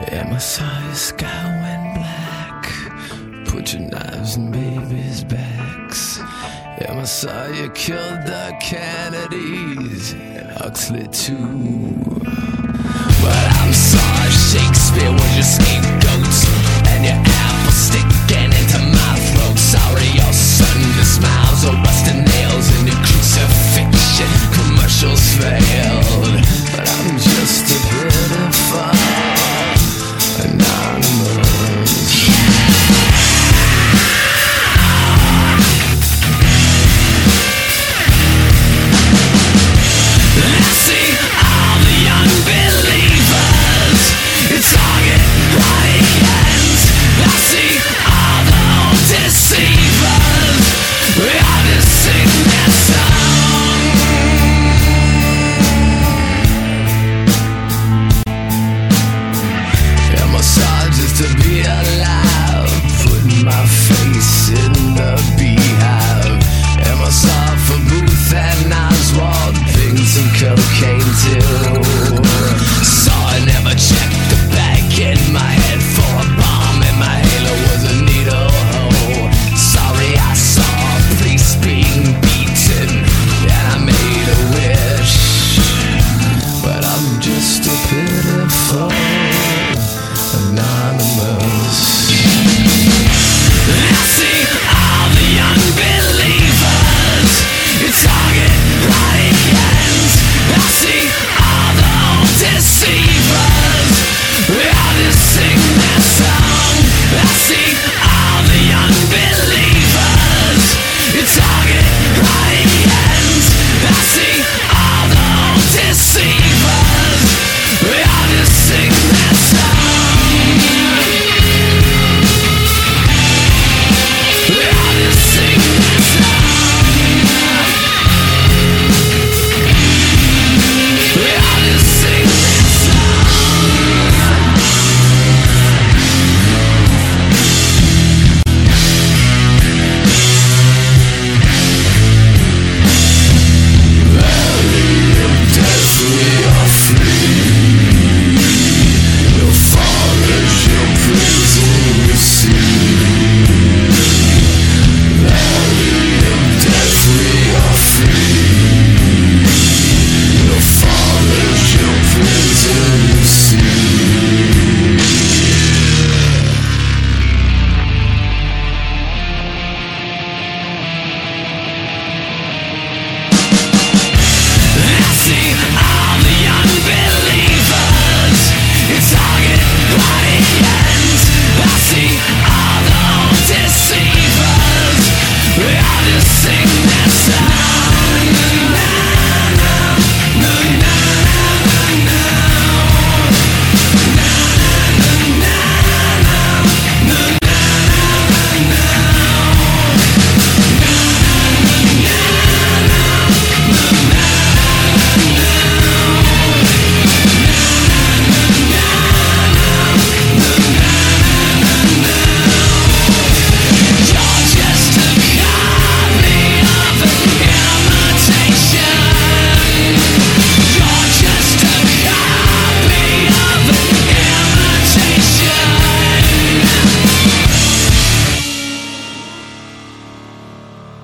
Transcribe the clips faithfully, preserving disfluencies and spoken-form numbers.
And my side sky went black. Put your knives in babies' backs. And I saw you killed the Kennedys and Huxley too. But I'm sorry, Shakespeare was your scapegoat, and your apple sticking into my throat. Sorry, your Sunday smiles are rusted nails in your crucifixion. Commercials failed, but I'm just a pitiful anonymous. To be alive, putting my face in the beehive. Am I soft for Booth and Oswald, pigs and cocaine too? So I never checked the bag in my head for a bomb, and my halo was a needle hole. Sorry, I saw a priest being beaten, and I made a wish, but I'm just a pitiful anonymous. I see all the unbelievers, it's target rotting ends. I see all the old deceivers, we all just sing their song. I see all the unbelievers, it's target rotting ends. I see all the old deceivers, we all just sing their song.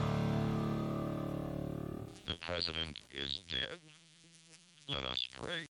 The president is dead. Let us pray.